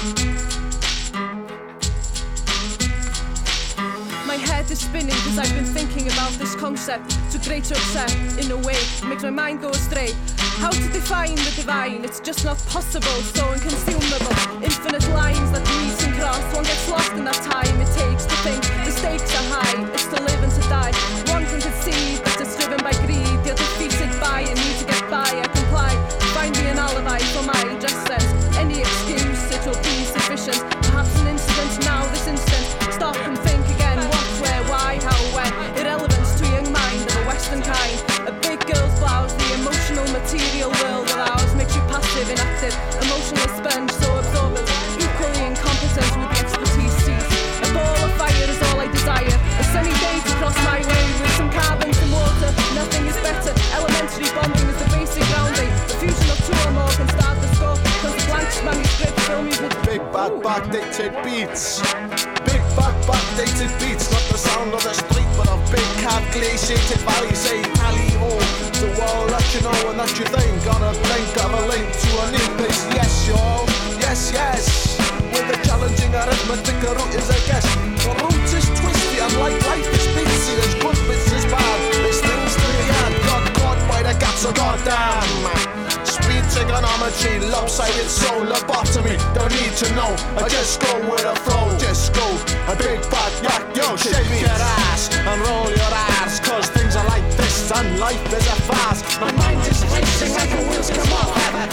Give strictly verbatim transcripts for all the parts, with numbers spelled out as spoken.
My head is spinning because I've been thinking about this concept to great upset. In a way, it makes my mind go astray. How to define the divine? It's just not possible, so inconsumable. Infinite lines that meet and cross. One gets lost in that time it takes to think. The stakes are high, it's to live and to die. One can conceive that it's driven by greed. You're defeated by a need to get by. I comply, find me an alibi for my just sense. Any excuse, it will be sufficient. Perhaps an incident now, this instant. Stop and think again. What, where, why, how, when. Irrelevance to a young mind of a western kind. A big girl's blouse, the emotional material world of ours makes you passive, inactive, emotional sponge, so absorbent, equally incompetent with the expertise seized. A ball of fire is all I desire. A sunny day to cross my way with some carbon, some water. Nothing is better. Elementary bonding is the basic grounding. The fusion of two or more can start the score. Cause the blank manuscript film is with big bad backdated beats. Big bad backdated beats. Not the sound of the street, but of big cat glaciated valleys. Say tally ho to all that you know and that you think. Got a link, got a link to a new place. Yes, y'all. Yes, yes. With a challenging arithmetic, the root is a guess. The root is twisty and like life is busy. There's good bits, there's bad. There's things to be had. Got caught by the gaps, so goddamn. Speed trigonometry, lopsided soul, lobotomy. Don't need to know, I just go with the flow. Just go, a big bad yak, yo, shake your ass and roll your ass. Cause things are like this and life is a fast. My mind is racing like the wheels come off.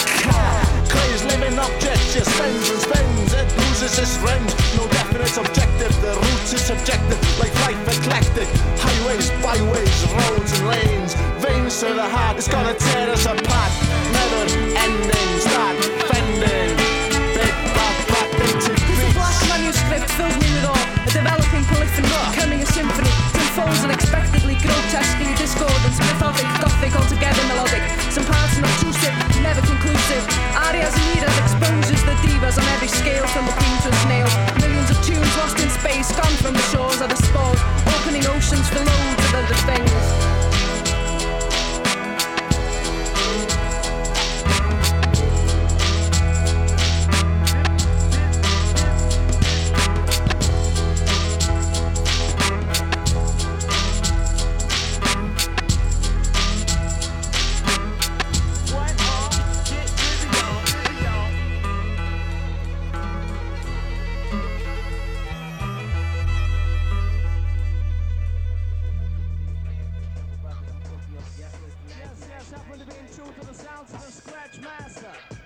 Clay's living object just spins and spins. It loses its range, no definite objective. The route is subjective, like life eclectic. Highways, byways, roads and lanes. Veins to the heart, it's gonna tear us apart. Never ending, start fending. Big bad backdated beats. The black manuscript fills me with awe. A developing polyphony, becoming a symphony. Unfolds unexpectedly, grotesquely discordant. Methodic, gothic, altogether melodic. Some parts not obtrusive, never conclusive. Arias and Miras exposes the divas on every scale, from the queen to a snail. Millions of tunes lost in space, gone from the shores of the spores. Opening oceans for loads of other things. Yes, yes, happen to be in tune to the sounds of the Scratch Master.